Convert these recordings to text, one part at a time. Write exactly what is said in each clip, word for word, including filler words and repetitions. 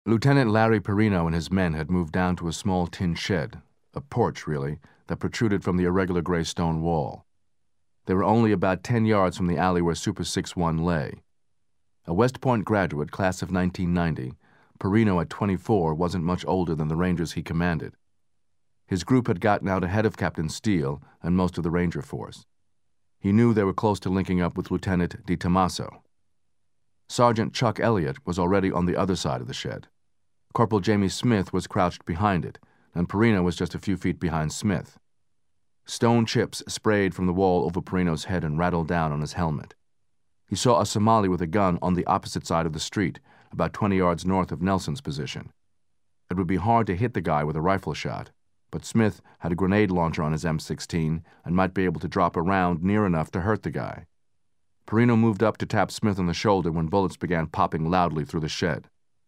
Lieutenant Larry Perino and his men had moved down to a small tin shed, a porch, really, that protruded from the irregular gray stone wall. They were only about ten yards from the alley where Super six one lay. A West Point graduate, class of nineteen ninety, Perino at twenty-four wasn't much older than the Rangers he commanded. His group had gotten out ahead of Captain Steele and most of the Ranger force. He knew they were close to linking up with Lieutenant DiTomaso. Sergeant Chuck Elliott was already on the other side of the shed. Corporal Jamie Smith was crouched behind it, and Perino was just a few feet behind Smith. Stone chips sprayed from the wall over Perino's head and rattled down on his helmet. He saw a Somali with a gun on the opposite side of the street, about twenty yards north of Nelson's position. It would be hard to hit the guy with a rifle shot, but Smith had a grenade launcher on his M sixteen and might be able to drop a round near enough to hurt the guy. Perino moved up to tap Smith on the shoulder when bullets began popping loudly through the shed.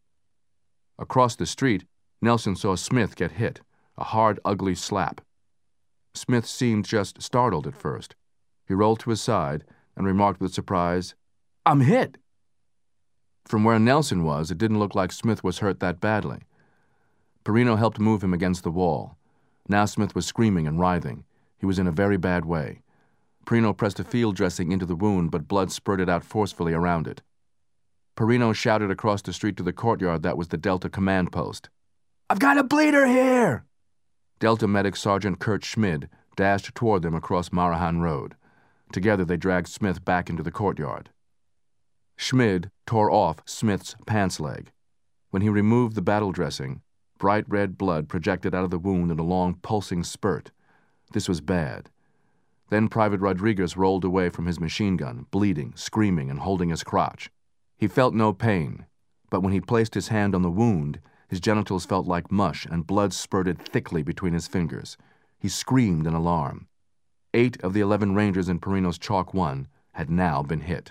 Across the street, Nelson saw Smith get hit, a hard, ugly slap. Smith seemed just startled at first. He rolled to his side and remarked with surprise, "I'm hit!" From where Nelson was, it didn't look like Smith was hurt that badly. Perino helped move him against the wall. Now Smith was screaming and writhing. He was in a very bad way. Perino pressed a field dressing into the wound, but blood spurted out forcefully around it. Perino shouted across the street to the courtyard that was the Delta command post. "I've got a bleeder here!" Delta medic Sergeant Kurt Schmid dashed toward them across Marahan Road. Together they dragged Smith back into the courtyard. Schmid tore off Smith's pants leg. When he removed the battle dressing, bright red blood projected out of the wound in a long pulsing spurt. This was bad. Then Private Rodriguez rolled away from his machine gun, bleeding, screaming, and holding his crotch. He felt no pain, but when he placed his hand on the wound, his genitals felt like mush and blood spurted thickly between his fingers. He screamed in alarm. Eight of the eleven Rangers in Perino's Chalk One had now been hit.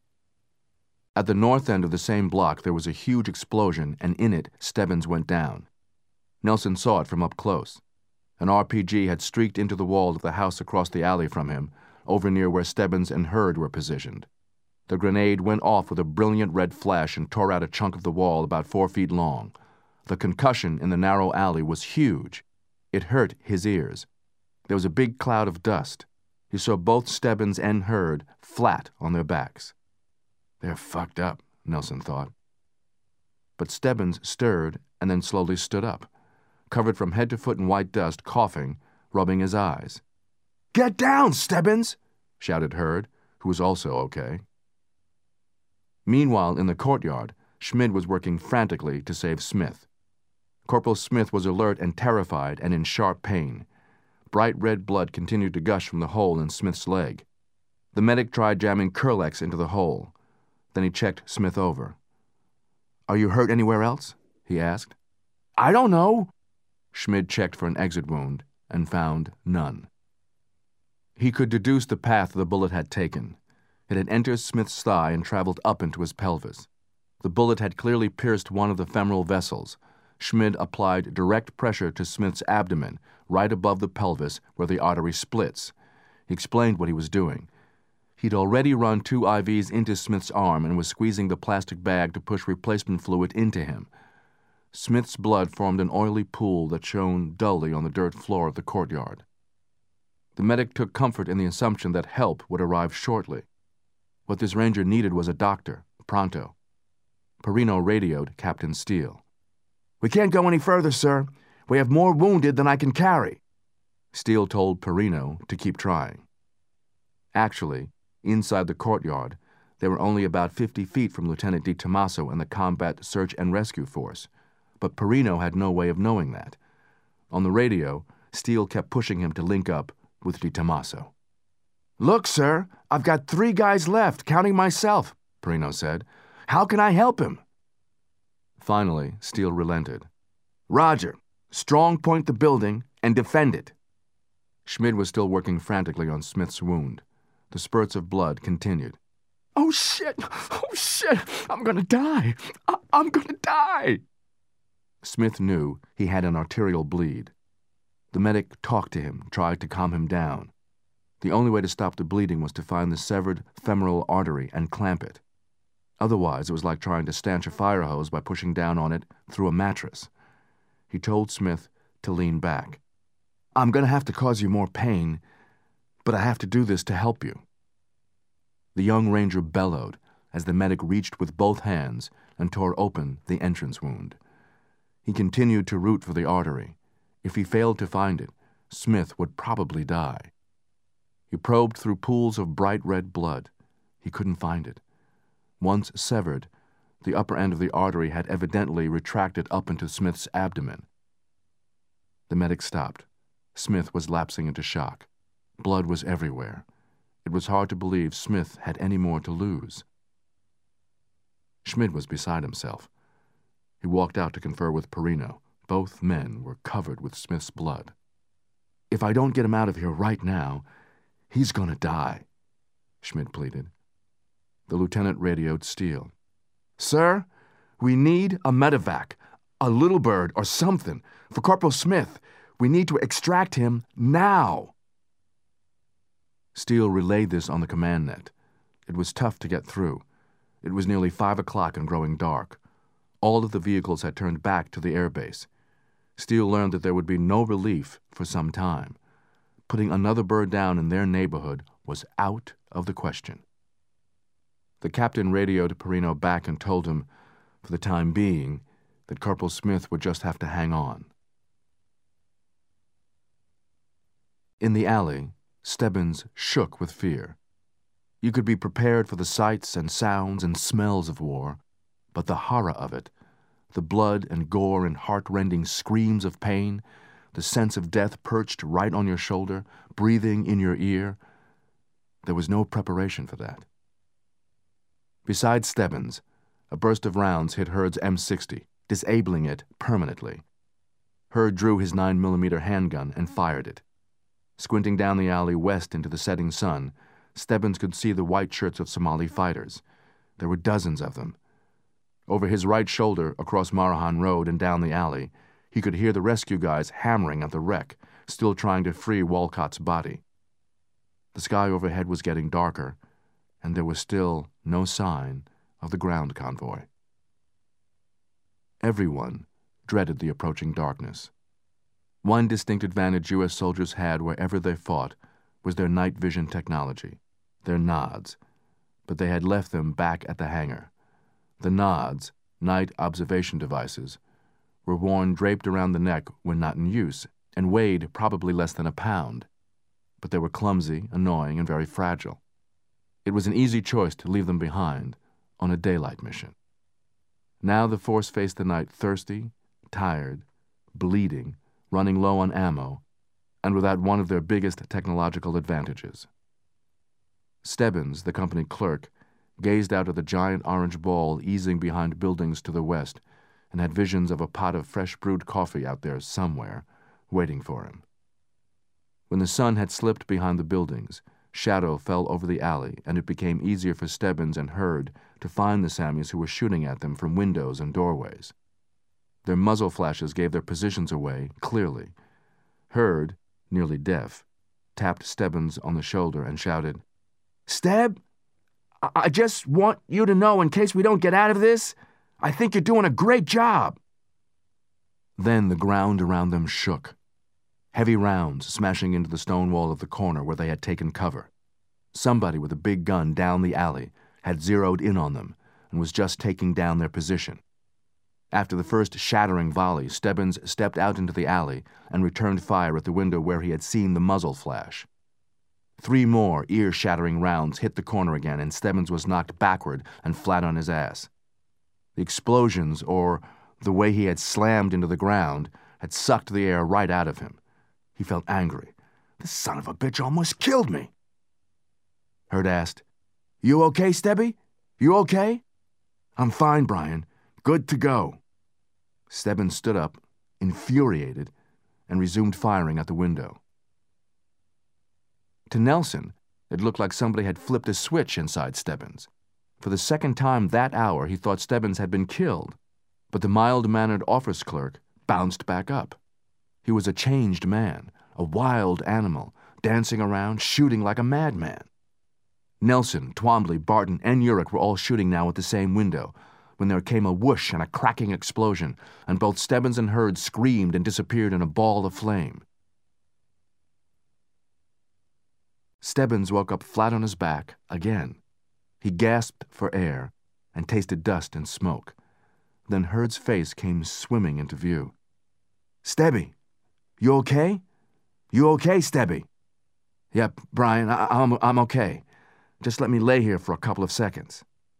At the north end of the same block there was a huge explosion, and in it Stebbins went down. Nelson saw it from up close. An R P G had streaked into the wall of the house across the alley from him, over near where Stebbins and Hurd were positioned. The grenade went off with a brilliant red flash and tore out a chunk of the wall about four feet long. The concussion in the narrow alley was huge. It hurt his ears. There was a big cloud of dust. He saw both Stebbins and Hurd flat on their backs. "They're fucked up," Nelson thought. But Stebbins stirred and then slowly stood up, covered from head to foot in white dust, coughing, rubbing his eyes. "Get down, Stebbins!" shouted Hurd, who was also okay. Meanwhile, in the courtyard, Schmid was working frantically to save Smith. Corporal Smith was alert and terrified and in sharp pain. Bright red blood continued to gush from the hole in Smith's leg. The medic tried jamming Kerlex into the hole. Then he checked Smith over. "Are you hurt anywhere else?" he asked. "I don't know." Schmid checked for an exit wound and found none. He could deduce the path the bullet had taken. It had entered Smith's thigh and traveled up into his pelvis. The bullet had clearly pierced one of the femoral vessels. Schmid applied direct pressure to Smith's abdomen, right above the pelvis where the artery splits. He explained what he was doing. He'd already run two I Vs into Smith's arm and was squeezing the plastic bag to push replacement fluid into him. Smith's blood formed an oily pool that shone dully on the dirt floor of the courtyard. The medic took comfort in the assumption that help would arrive shortly. What this ranger needed was a doctor, pronto. Perino radioed Captain Steele. "We can't go any further, sir. We have more wounded than I can carry." Steele told Perino to keep trying. Actually, inside the courtyard, they were only about fifty feet from Lieutenant DiTomaso and the Combat Search and Rescue Force, but Perino had no way of knowing that. On the radio, Steele kept pushing him to link up with DiTomaso. "Look, sir, I've got three guys left, counting myself," Perino said. "How can I help him?" Finally, Steele relented. "Roger. Strong point the building and defend it." Schmid was still working frantically on Smith's wound. The spurts of blood continued. "Oh, shit! Oh, shit! I'm gonna die! I- I'm gonna die!" Smith knew he had an arterial bleed. The medic talked to him, tried to calm him down. The only way to stop the bleeding was to find the severed femoral artery and clamp it. Otherwise, it was like trying to stanch a fire hose by pushing down on it through a mattress. He told Smith to lean back. "I'm going to have to cause you more pain, but I have to do this to help you." The young ranger bellowed as the medic reached with both hands and tore open the entrance wound. He continued to root for the artery. If he failed to find it, Smith would probably die. He probed through pools of bright red blood. He couldn't find it. Once severed, the upper end of the artery had evidently retracted up into Smith's abdomen. The medic stopped. Smith was lapsing into shock. Blood was everywhere. It was hard to believe Smith had any more to lose. Schmid was beside himself. He walked out to confer with Perino. Both men were covered with Smith's blood. "If I don't get him out of here right now, he's going to die," Schmid pleaded. The lieutenant radioed Steele. "Sir, we need a medevac, a little bird or something, for Corporal Smith. We need to extract him now." Steele relayed this on the command net. It was tough to get through. It was nearly five o'clock and growing dark. All of the vehicles had turned back to the airbase. Steele learned that there would be no relief for some time. Putting another bird down in their neighborhood was out of the question. The captain radioed Perino back and told him, for the time being, that Corporal Smith would just have to hang on. In the alley, Stebbins shook with fear. You could be prepared for the sights and sounds and smells of war, but the horror of it, the blood and gore and heart-rending screams of pain, the sense of death perched right on your shoulder, breathing in your ear, there was no preparation for that. Beside Stebbins, a burst of rounds hit Hurd's M sixty, disabling it permanently. Hurd drew his nine millimeter handgun and fired it. Squinting down the alley west into the setting sun, Stebbins could see the white shirts of Somali fighters. There were dozens of them. Over his right shoulder, across Marahan Road and down the alley, he could hear the rescue guys hammering at the wreck, still trying to free Walcott's body. The sky overhead was getting darker, and there was still no sign of the ground convoy. Everyone dreaded the approaching darkness. One distinct advantage U S soldiers had wherever they fought was their night vision technology, their nods, but they had left them back at the hangar. The nods, night observation devices, were worn draped around the neck when not in use and weighed probably less than a pound, but they were clumsy, annoying, and very fragile. It was an easy choice to leave them behind on a daylight mission. Now the force faced the night thirsty, tired, bleeding, running low on ammo, and without one of their biggest technological advantages. Stebbins, the company clerk, gazed out at the giant orange ball easing behind buildings to the west and had visions of a pot of fresh brewed coffee out there somewhere, waiting for him. When the sun had slipped behind the buildings, shadow fell over the alley, and it became easier for Stebbins and Hurd to find the Sammies who were shooting at them from windows and doorways. Their muzzle flashes gave their positions away clearly. Hurd, nearly deaf, tapped Stebbins on the shoulder and shouted, "Steb, I, I just want you to know, in case we don't get out of this, I think you're doing a great job." Then the ground around them shook. Heavy rounds smashing into the stone wall of the corner where they had taken cover. Somebody with a big gun down the alley had zeroed in on them and was just taking down their position. After the first shattering volley, Stebbins stepped out into the alley and returned fire at the window where he had seen the muzzle flash. Three more ear-shattering rounds hit the corner again, and Stebbins was knocked backward and flat on his ass. The explosions, or the way he had slammed into the ground, had sucked the air right out of him. He felt angry. "This son of a bitch almost killed me." Hurd asked, "You okay, Stebby? You okay?" "I'm fine, Brian. Good to go." Stebbins stood up, infuriated, and resumed firing at the window. To Nelson, it looked like somebody had flipped a switch inside Stebbins. For the second time that hour, he thought Stebbins had been killed, but the mild-mannered office clerk bounced back up. He was a changed man, a wild animal, dancing around, shooting like a madman. Nelson, Twombly, Barton, and Urich were all shooting now at the same window, when there came a whoosh and a cracking explosion, and both Stebbins and Hurd screamed and disappeared in a ball of flame. Stebbins woke up flat on his back again. He gasped for air and tasted dust and smoke. Then Hurd's face came swimming into view. "Stebby, you okay? You okay, Stebby?" "Yep, Brian, I I'm, I'm okay. Just let me lay here for a couple of seconds."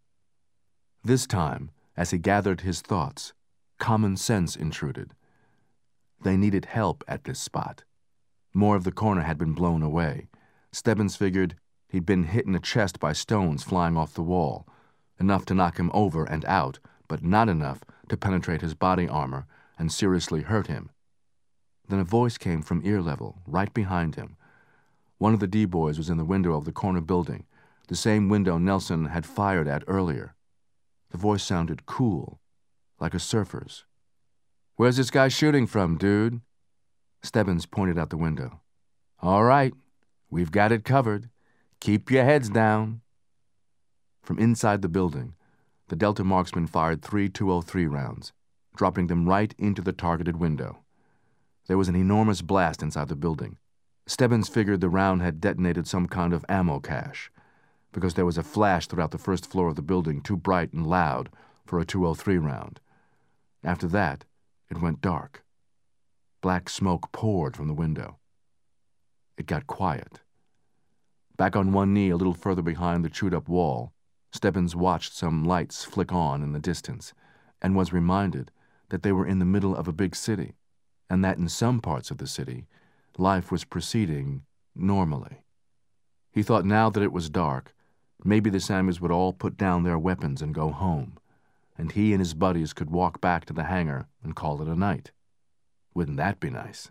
This time, as he gathered his thoughts, common sense intruded. They needed help at this spot. More of the corner had been blown away. Stebbins figured he'd been hit in the chest by stones flying off the wall, enough to knock him over and out, but not enough to penetrate his body armor and seriously hurt him. Then a voice came from ear level, right behind him. One of the D-boys was in the window of the corner building, the same window Nelson had fired at earlier. The voice sounded cool, like a surfer's. "Where's this guy shooting from, dude?" Stebbins pointed out the window. "All right, we've got it covered. Keep your heads down." From inside the building, the Delta marksman fired three two oh three rounds, dropping them right into the targeted window. There was an enormous blast inside the building. Stebbins figured the round had detonated some kind of ammo cache, because there was a flash throughout the first floor of the building too bright and loud for a two oh three round. After that, it went dark. Black smoke poured from the window. It got quiet. Back on one knee a little further behind the chewed-up wall, Stebbins watched some lights flick on in the distance and was reminded that they were in the middle of a big city, and that in some parts of the city, life was proceeding normally. He thought now that it was dark, maybe the Sammies would all put down their weapons and go home, and he and his buddies could walk back to the hangar and call it a night. Wouldn't that be nice?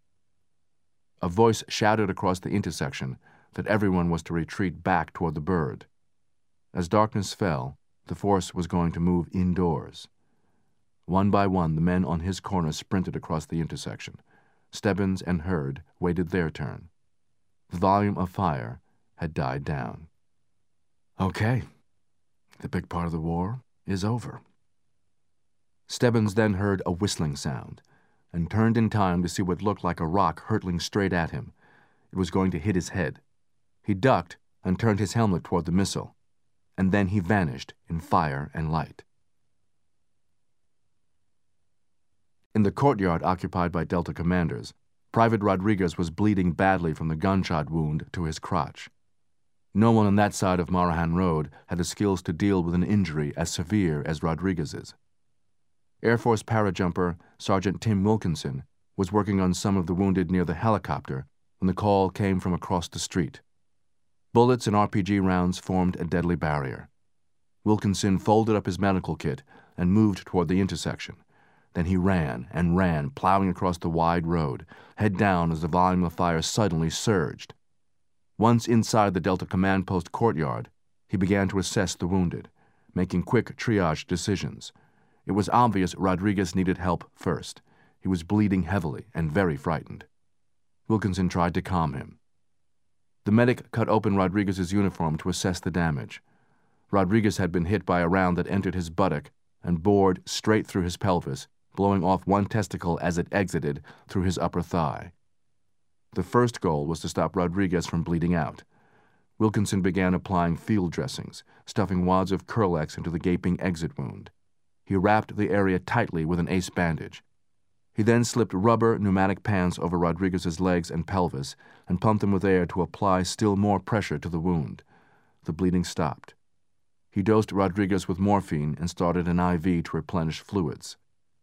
A voice shouted across the intersection that everyone was to retreat back toward the bird. As darkness fell, the force was going to move indoors. One by one, the men on his corner sprinted across the intersection. Stebbins and Hurd waited their turn. The volume of fire had died down. Okay, the big part of the war is over. Stebbins then heard a whistling sound and turned in time to see what looked like a rock hurtling straight at him. It was going to hit his head. He ducked and turned his helmet toward the missile, and then he vanished in fire and light. In the courtyard occupied by Delta commanders, Private Rodriguez was bleeding badly from the gunshot wound to his crotch. No one on that side of Marahan Road had the skills to deal with an injury as severe as Rodriguez's. Air Force parajumper Sergeant Tim Wilkinson was working on some of the wounded near the helicopter when the call came from across the street. Bullets and R P G rounds formed a deadly barrier. Wilkinson folded up his medical kit and moved toward the intersection. Then he ran and ran, plowing across the wide road, head down as the volume of fire suddenly surged. Once inside the Delta Command Post courtyard, he began to assess the wounded, making quick triage decisions. It was obvious Rodriguez needed help first. He was bleeding heavily and very frightened. Wilkinson tried to calm him. The medic cut open Rodriguez's uniform to assess the damage. Rodriguez had been hit by a round that entered his buttock and bored straight through his pelvis, blowing off one testicle as it exited through his upper thigh. The first goal was to stop Rodriguez from bleeding out. Wilkinson began applying field dressings, stuffing wads of Curlex into the gaping exit wound. He wrapped the area tightly with an ace bandage. He then slipped rubber pneumatic pants over Rodriguez's legs and pelvis and pumped them with air to apply still more pressure to the wound. The bleeding stopped. He dosed Rodriguez with morphine and started an I V to replenish fluids.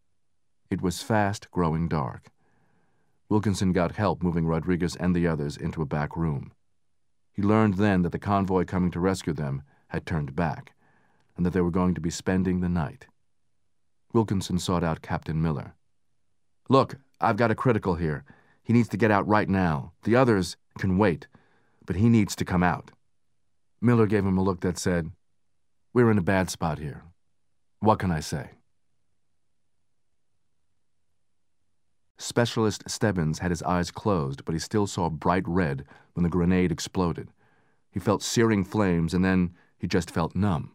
It was fast growing dark. Wilkinson got help moving Rodriguez and the others into a back room. He learned then that the convoy coming to rescue them had turned back, and that they were going to be spending the night. Wilkinson sought out Captain Miller. "Look, I've got a critical here. He needs to get out right now. The others can wait, but he needs to come out." Miller gave him a look that said, "We're in a bad spot here. What can I say?" Specialist Stebbins had his eyes closed, but he still saw bright red when the grenade exploded. He felt searing flames, and then he just felt numb.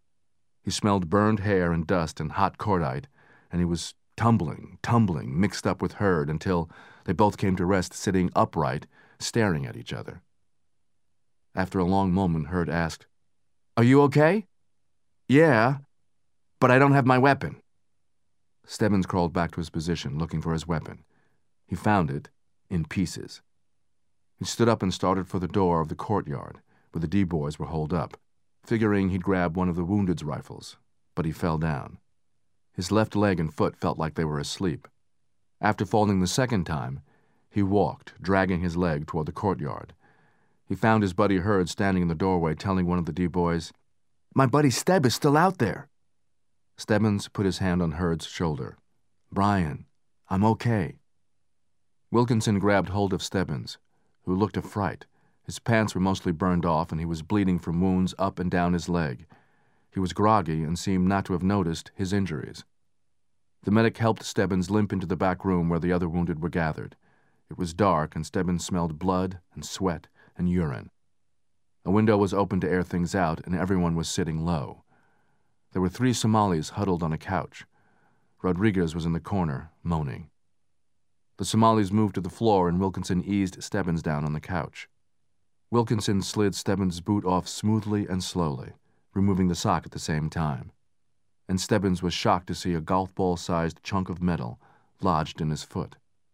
He smelled burned hair and dust and hot cordite, and he was tumbling, tumbling, mixed up with Hurd until they both came to rest sitting upright, staring at each other. After a long moment, Hurd asked, "Are you okay?" "Yeah, but I don't have my weapon." Stebbins crawled back to his position, looking for his weapon. He found it in pieces. He stood up and started for the door of the courtyard, where the D-boys were holed up, figuring he'd grab one of the wounded's rifles, but he fell down. His left leg and foot felt like they were asleep. After falling the second time, he walked, dragging his leg toward the courtyard. He found his buddy Hurd standing in the doorway, telling one of the D-boys, "My buddy Steb is still out there." Stebbins put his hand on Hurd's shoulder. "Brian, I'm okay." Wilkinson grabbed hold of Stebbins, who looked a fright. His pants were mostly burned off, and he was bleeding from wounds up and down his leg. He was groggy and seemed not to have noticed his injuries. The medic helped Stebbins limp into the back room where the other wounded were gathered. It was dark, and Stebbins smelled blood and sweat and urine. A window was open to air things out, and everyone was sitting low. There were three Somalis huddled on a couch. Rodriguez was in the corner, moaning. The Somalis moved to the floor, and Wilkinson eased Stebbins down on the couch. Wilkinson slid Stebbins' boot off smoothly and slowly, removing the sock at the same time. And Stebbins was shocked to see a golf ball-sized chunk of metal lodged in his foot.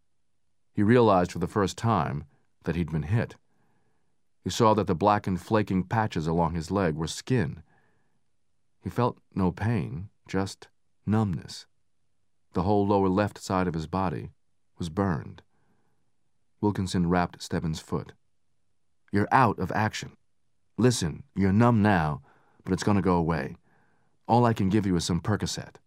He realized for the first time that he'd been hit. He saw that the blackened, flaking patches along his leg were skin. He felt no pain, just numbness. The whole lower left side of his body was burned. Wilkinson wrapped Stebbins' foot. "You're out of action. Listen, you're numb now, but it's going to go away. All I can give you is some Percocet."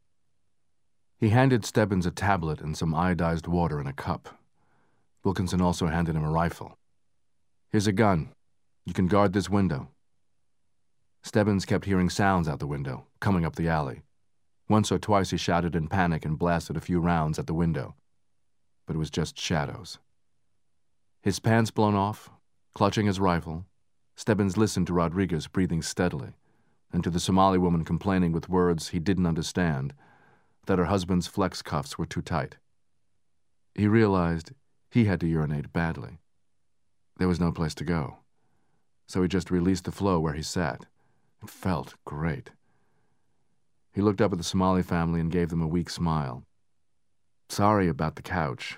He handed Stebbins a tablet and some iodized water in a cup. Wilkinson also handed him a rifle. "Here's a gun. You can guard this window." Stebbins kept hearing sounds out the window, coming up the alley. Once or twice he shouted in panic and blasted a few rounds at the window. But it was just shadows. His pants blown off, clutching his rifle, Stebbins listened to Rodriguez breathing steadily, and to the Somali woman complaining with words he didn't understand that her husband's flex cuffs were too tight. He realized he had to urinate badly. There was no place to go, so he just released the flow where he sat. It felt great. He looked up at the Somali family and gave them a weak smile. "Sorry about the couch."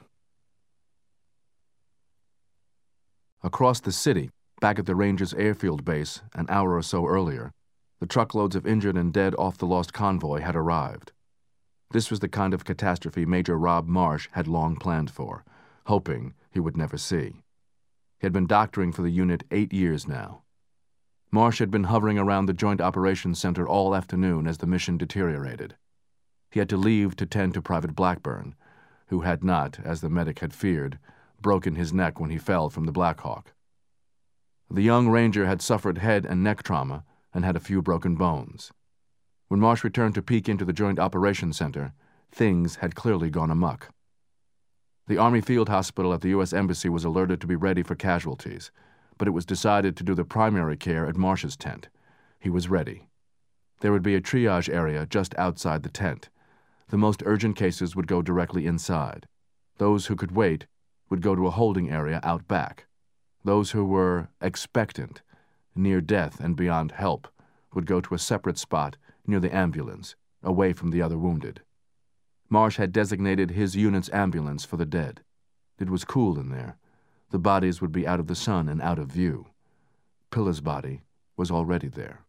Across the city, back at the Rangers airfield base an hour or so earlier, the truckloads of injured and dead off the lost convoy had arrived. This was the kind of catastrophe Major Rob Marsh had long planned for, hoping he would never see. He had been doctoring for the unit eight years now. Marsh had been hovering around the Joint Operations Center all afternoon as the mission deteriorated. He had to leave to tend to Private Blackburn, who had not, as the medic had feared, broken his neck when he fell from the Black Hawk. The young Ranger had suffered head and neck trauma and had a few broken bones. When Marsh returned to peek into the Joint Operations Center, things had clearly gone amok. The Army Field Hospital at the U S Embassy was alerted to be ready for casualties, but it was decided to do the primary care at Marsh's tent. He was ready. There would be a triage area just outside the tent. The most urgent cases would go directly inside. Those who could wait would go to a holding area out back. Those who were expectant, near death and beyond help, would go to a separate spot near the ambulance, away from the other wounded. Marsh had designated his unit's ambulance for the dead. It was cool in there. The bodies would be out of the sun and out of view. Pilla's body was already there.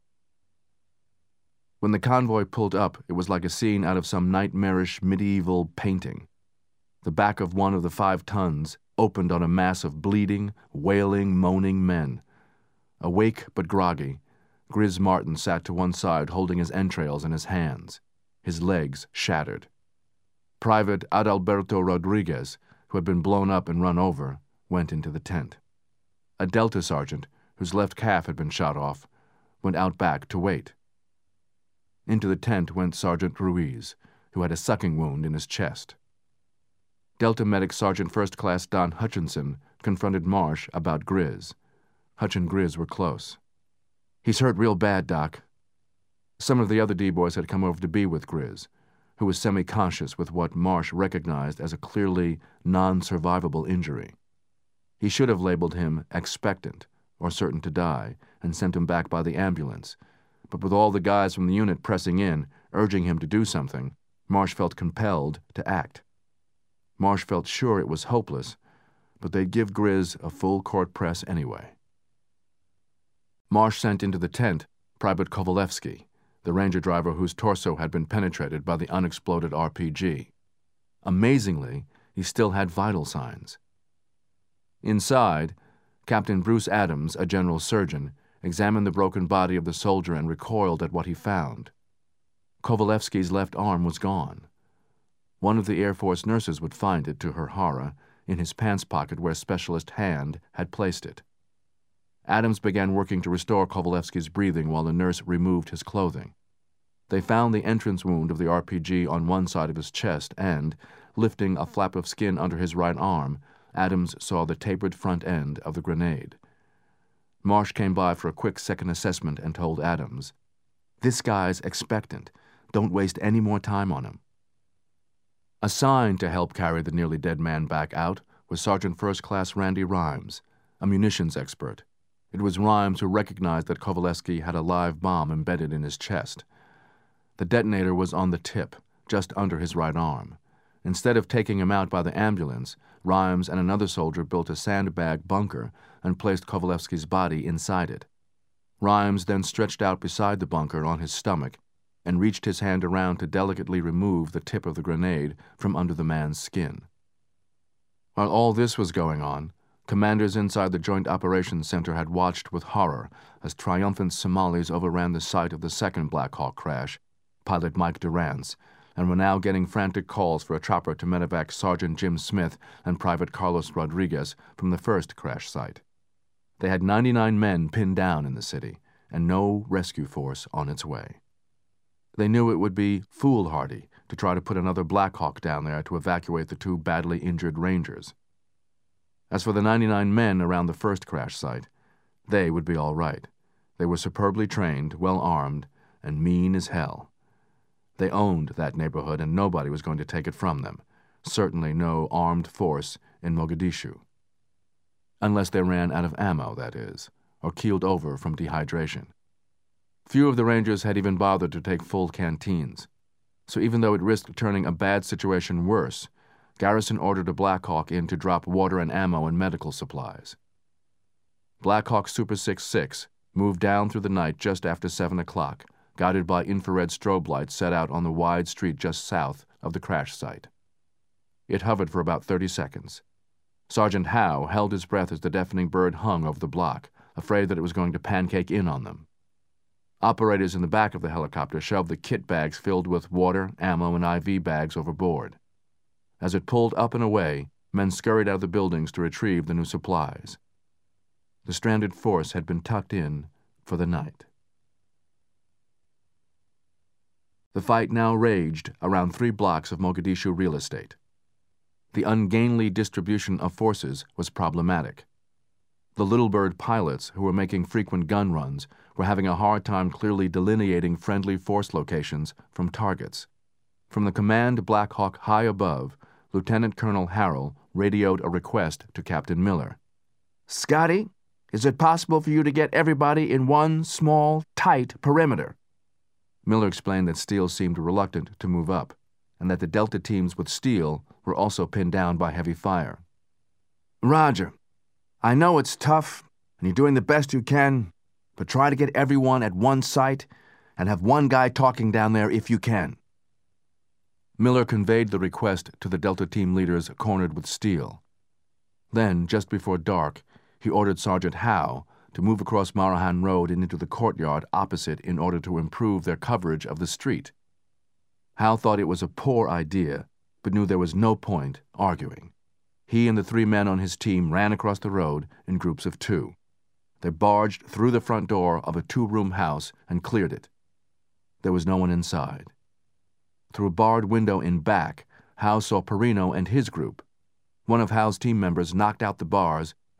When the convoy pulled up, it was like a scene out of some nightmarish medieval painting. The back of one of the five tons opened on a mass of bleeding, wailing, moaning men. Awake but groggy, Grizz Martin sat to one side holding his entrails in his hands, his legs shattered. Private Adalberto Rodriguez, who had been blown up and run over, went into the tent. A Delta sergeant, whose left calf had been shot off, went out back to wait. Into the tent went Sergeant Ruiz, who had a sucking wound in his chest. Delta Medic Sergeant First Class Don Hutchinson confronted Marsh about Grizz. Hutch and Grizz were close. "He's hurt real bad, Doc." Some of the other D-boys had come over to be with Grizz, who was semi-conscious with what Marsh recognized as a clearly non-survivable injury. He should have labeled him expectant or certain to die and sent him back by the ambulance, but with all the guys from the unit pressing in, urging him to do something, Marsh felt compelled to act. Marsh felt sure it was hopeless, but they'd give Grizz a full court press anyway. Marsh sent into the tent Private Kovalevsky, the ranger driver whose torso had been penetrated by the unexploded R P G. Amazingly, he still had vital signs. Inside, Captain Bruce Adams, a general surgeon, examined the broken body of the soldier and recoiled at what he found. Kovalevsky's left arm was gone. One of the Air Force nurses would find it, to her horror, in his pants pocket where Specialist Hand had placed it. Adams began working to restore Kovalevsky's breathing while the nurse removed his clothing. They found the entrance wound of the R P G on one side of his chest and, lifting a flap of skin under his right arm, Adams saw the tapered front end of the grenade. Marsh came by for a quick second assessment and told Adams, "This guy's expectant. Don't waste any more time on him." Assigned to help carry the nearly dead man back out was Sergeant First Class Randy Rhymes, a munitions expert. It was Rhymes who recognized that Kovalevsky had a live bomb embedded in his chest. The detonator was on the tip, just under his right arm. Instead of taking him out by the ambulance, Rhymes and another soldier built a sandbag bunker and placed Kovalevsky's body inside it. Rhymes then stretched out beside the bunker on his stomach and reached his hand around to delicately remove the tip of the grenade from under the man's skin. While all this was going on, commanders inside the Joint Operations Center had watched with horror as triumphant Somalis overran the site of the second Black Hawk crash, pilot Mike Durrance, and were now getting frantic calls for a chopper to medevac Sergeant Jim Smith and Private Carlos Rodriguez from the first crash site. They had ninety-nine men pinned down in the city, and no rescue force on its way. They knew it would be foolhardy to try to put another Black Hawk down there to evacuate the two badly injured Rangers. As for the ninety-nine men around the first crash site, they would be all right. They were superbly trained, well-armed, and mean as hell. They owned that neighborhood, and nobody was going to take it from them. Certainly no armed force in Mogadishu. Unless they ran out of ammo, that is, or keeled over from dehydration. Few of the Rangers had even bothered to take full canteens. So even though it risked turning a bad situation worse, Garrison ordered a Black Hawk in to drop water and ammo and medical supplies. Black Hawk Super sixty-six moved down through the night just after seven o'clock, guided by infrared strobe lights set out on the wide street just south of the crash site. It hovered for about thirty seconds. Sergeant Howe held his breath as the deafening bird hung over the block, afraid that it was going to pancake in on them. Operators in the back of the helicopter shoved the kit bags filled with water, ammo, and I V bags overboard. As it pulled up and away, men scurried out of the buildings to retrieve the new supplies. The stranded force had been tucked in for the night. The fight now raged around three blocks of Mogadishu real estate. The ungainly distribution of forces was problematic. The Little Bird pilots, who were making frequent gun runs, were having a hard time clearly delineating friendly force locations from targets. From the command Black Hawk high above, Lieutenant Colonel Harrell radioed a request to Captain Miller. "Scotty, is it possible for you to get everybody in one small, tight perimeter?" Miller explained that Steele seemed reluctant to move up, and that the Delta teams with Steele were also pinned down by heavy fire. "Roger. I know it's tough, and you're doing the best you can, but try to get everyone at one site and have one guy talking down there if you can." Miller conveyed the request to the Delta team leaders cornered with Steele. Then, just before dark, he ordered Sergeant Howe to move across Marahan Road and into the courtyard opposite in order to improve their coverage of the street. Howe thought it was a poor idea, but knew there was no point arguing. He and the three men on his team ran across the road in groups of two. They barged through the front door of a two-room house and cleared it. There was no one inside. Through a barred window in back, Howe saw Perino and his group. One of Howe's team members knocked out the bars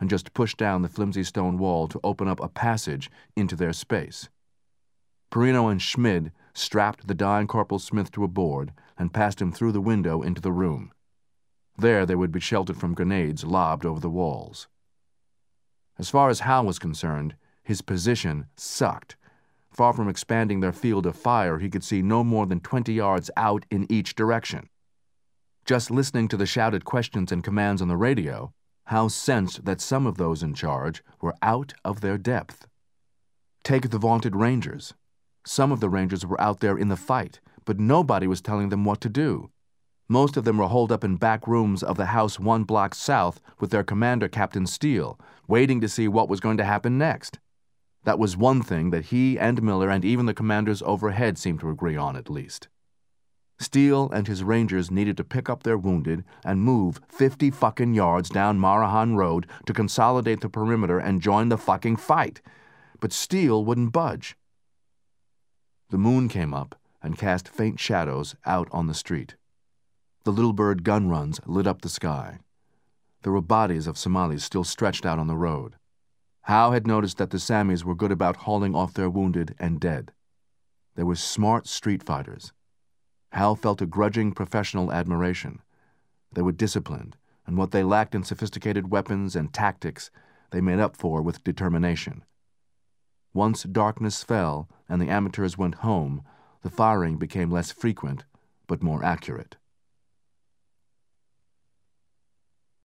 and just pushed down the flimsy stone wall to open up a passage into their space. Perino and Schmid strapped the dying Corporal Smith to a board and passed him through the window into the room. There they would be sheltered from grenades lobbed over the walls. As far as Hal was concerned, his position sucked. Far from expanding their field of fire, he could see no more than twenty yards out in each direction. Just listening to the shouted questions and commands on the radio, Hal sensed that some of those in charge were out of their depth. Take the vaunted Rangers. Some of the Rangers were out there in the fight, but nobody was telling them what to do. Most of them were holed up in back rooms of the house one block south with their commander, Captain Steele, waiting to see what was going to happen next. That was one thing that he and Miller and even the commanders overhead seemed to agree on, at least. Steele and his Rangers needed to pick up their wounded and move fifty fucking yards down Marahan Road to consolidate the perimeter and join the fucking fight. But Steele wouldn't budge. The moon came up and cast faint shadows out on the street. The Little Bird gun runs lit up the sky. There were bodies of Somalis still stretched out on the road. Hal had noticed that the Samis were good about hauling off their wounded and dead. They were smart street fighters. Hal felt a grudging professional admiration. They were disciplined, and what they lacked in sophisticated weapons and tactics, they made up for with determination. Once darkness fell and the amateurs went home, the firing became less frequent but more accurate.